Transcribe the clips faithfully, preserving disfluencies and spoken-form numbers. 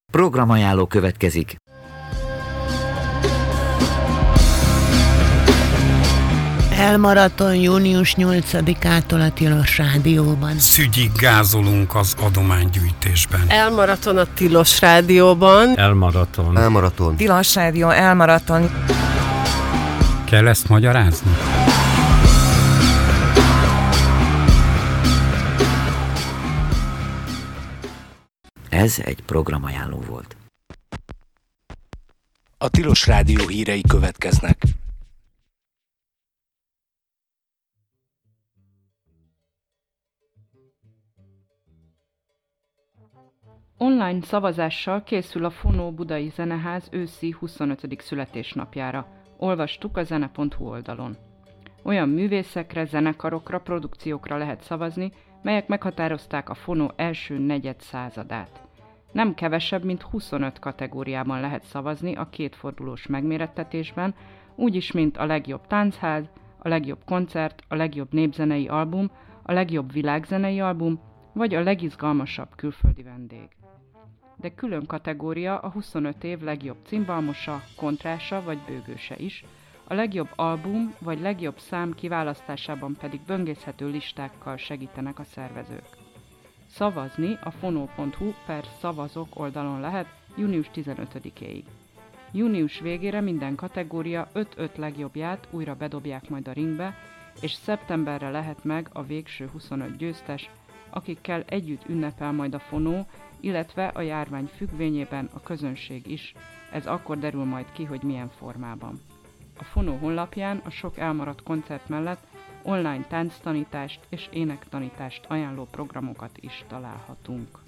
Programajánló következik. Elmaraton június nyolcadikától a Tilos Rádióban. Szügyig gázolunk az adománygyűjtésben. Elmaraton a Tilos Rádióban. Elmaraton. Elmaraton. Tilos Rádió, elmaraton. Kell ezt magyarázni? Ez egy programajánló volt. A Tilos Rádió hírei következnek. Online szavazással készül a Fonó Budai Zeneház őszi huszonötödik születésnapjára. Olvastuk a zene pont hu oldalon. Olyan művészekre, zenekarokra, produkciókra lehet szavazni, melyek meghatározták a Fonó első negyed századát. Nem kevesebb, mint huszonöt kategóriában lehet szavazni a kétfordulós megmérettetésben, úgyis, mint a legjobb táncház, a legjobb koncert, a legjobb népzenei album, a legjobb világzenei album, vagy a legizgalmasabb külföldi vendég. De külön kategória a huszonöt év legjobb cimbalmosa, kontrása vagy bőgőse is, a legjobb album vagy legjobb szám kiválasztásában pedig böngészhető listákkal segítenek a szervezők. Szavazni a fonó pont hu per szavazok oldalon lehet június tizenötödikéig. Június végére minden kategória öt-öt legjobbját újra bedobják majd a ringbe, és szeptemberre lehet meg a végső huszonöt győztes, akikkel együtt ünnepel majd a Fonó, illetve a járvány függvényében a közönség is. Ez akkor derül majd ki, hogy milyen formában. A Fonó honlapján a sok elmaradt koncert mellett online tánctanítást és énektanítást ajánló programokat is találhatunk.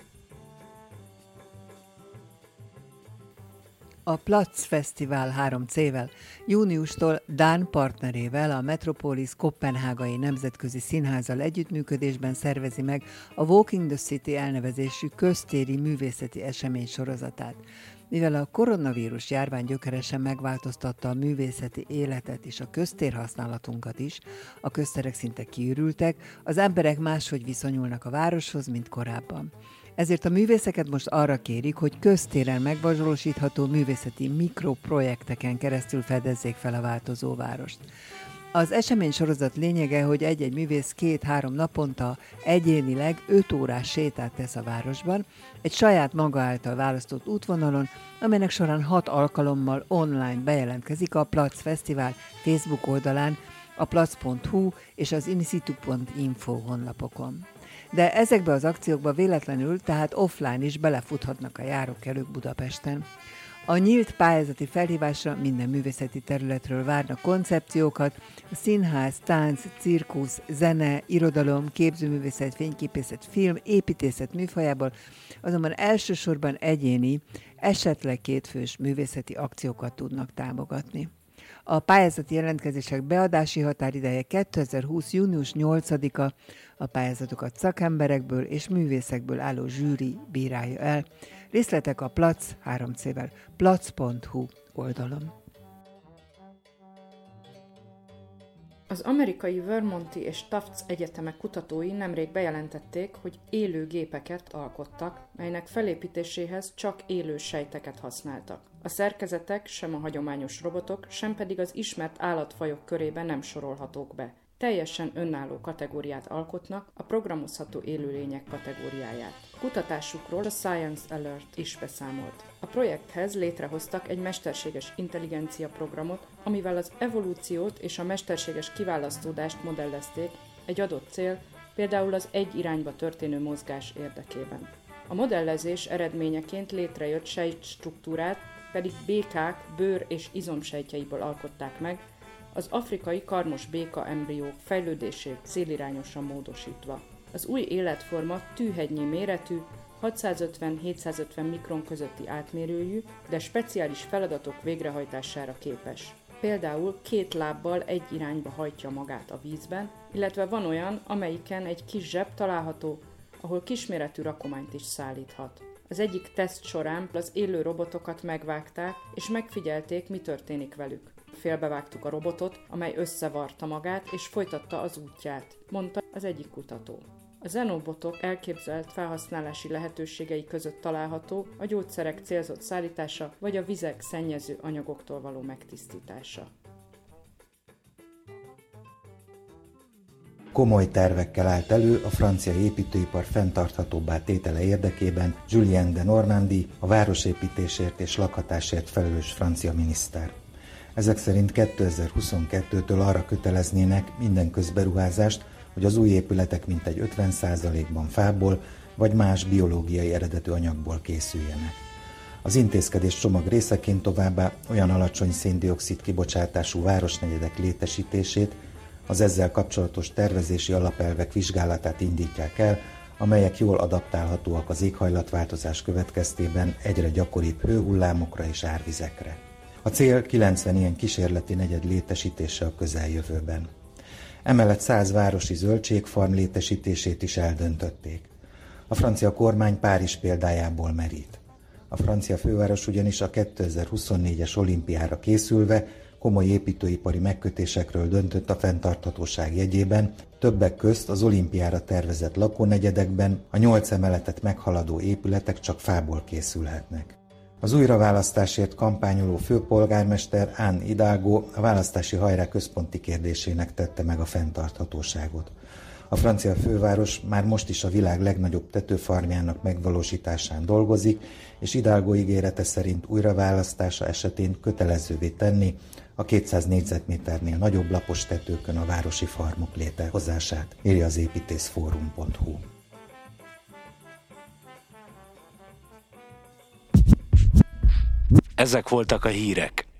A Platz Fesztivál három cével júniustól Dán partnerével, a Metropolis Koppenhágai Nemzetközi Színházzal együttműködésben szervezi meg a Walking the City elnevezésű köztéri művészeti esemény sorozatát. Mivel a koronavírus járvány gyökeresen megváltoztatta a művészeti életet és a köztérhasználatunkat is, a közterek szinte kiürültek, az emberek máshogy viszonyulnak a városhoz, mint korábban. Ezért a művészeket most arra kérik, hogy köztéren megvalósítható művészeti mikroprojekteken keresztül fedezzék fel a változó várost. Az esemény sorozat lényege, hogy egy-egy művész két-három naponta egyénileg öt órás sétát tesz a városban, egy saját maga által választott útvonalon, amelynek során hat alkalommal online bejelentkezik a Platz Fesztivál Facebook oldalán, a platz pont hu és az insitu pont info honlapokon. De ezekbe az akciókba véletlenül, tehát offline is belefuthatnak a járókelők Budapesten. A nyílt pályázati felhívásra minden művészeti területről várnak koncepciókat, a színház, tánc, cirkusz, zene, irodalom, képzőművészet, fényképészet, film, építészet műfajából, azonban elsősorban egyéni, esetleg kétfős művészeti akciókat tudnak támogatni. A pályázati jelentkezések beadási határideje kétezer-húsz. június nyolcadika, a pályázatokat szakemberekből és művészekből álló zsűri bírálja el. Részletek a Platz három cével platz pont hu oldalon. Az amerikai Vermonti és Tufts egyetemek kutatói nemrég bejelentették, hogy élő gépeket alkottak, melynek felépítéséhez csak élő sejteket használtak. A szerkezetek sem a hagyományos robotok, sem pedig az ismert állatfajok körébe nem sorolhatók be. Teljesen önálló kategóriát alkotnak, a programozható élőlények kategóriáját. Kutatásukról a Science Alert is beszámolt. A projekthez létrehoztak egy mesterséges intelligencia programot, amivel az evolúciót és a mesterséges kiválasztódást modellezték egy adott cél, például az egy irányba történő mozgás érdekében. A modellezés eredményeként létrejött sejtstruktúrát pedig békák bőr- és izomsejtjeiből alkották meg, az afrikai karmos béka embriók fejlődését célirányosan módosítva. Az új életforma tűhegynyi méretű, hatszázötven-hétszázötven mikron közötti átmérőjű, de speciális feladatok végrehajtására képes. Például két lábbal egy irányba hajtja magát a vízben, illetve van olyan, amelyiken egy kis zseb található, ahol kisméretű rakományt is szállíthat. Az egyik teszt során az élő robotokat megvágták, és megfigyelték, mi történik velük. Félbevágtuk a robotot, amely összevarta magát, és folytatta az útját, mondta az egyik kutató. A xenobotok elképzelt felhasználási lehetőségei között található a gyógyszerek célzott szállítása vagy a vizek szennyező anyagoktól való megtisztítása. Komoly tervekkel állt elő a francia építőipar fenntarthatóbbá tétele érdekében Julien de Normandie, a városépítésért és lakhatásért felelős francia miniszter. Ezek szerint kétezer-huszonkettőtől arra köteleznének minden közberuházást, hogy az új épületek mintegy ötven százalékban fából vagy más biológiai eredetű anyagból készüljenek. Az intézkedés csomag részeként továbbá olyan alacsony szén-dioxid kibocsátású városnegyedek létesítését, az ezzel kapcsolatos tervezési alapelvek vizsgálatát indítják el, amelyek jól adaptálhatóak az éghajlatváltozás következtében egyre gyakoribb hőhullámokra és árvizekre. A cél kilencven ilyen kísérleti negyed létesítése a közeljövőben. Emellett száz városi zöldségfarm létesítését is eldöntötték. A francia kormány Párizs példájából merít. A francia főváros ugyanis a kétezer-huszonnégyes olimpiára készülve komoly építőipari megkötésekről döntött a fenntarthatóság jegyében, többek közt az olimpiára tervezett lakónegyedekben a nyolc emeletet meghaladó épületek csak fából készülhetnek. Az újraválasztásért kampányoló főpolgármester Anne Hidalgo a választási hajrá központi kérdésének tette meg a fenntarthatóságot. A francia főváros már most is a világ legnagyobb tetőfarmjának megvalósításán dolgozik, és Hidalgo ígérete szerint újraválasztása esetén kötelezővé tenni a kétszáz négyzetméternél nagyobb lapos tetőkön a városi farmok létrehozását, írja az építészforum pont hu. Ezek voltak a hírek.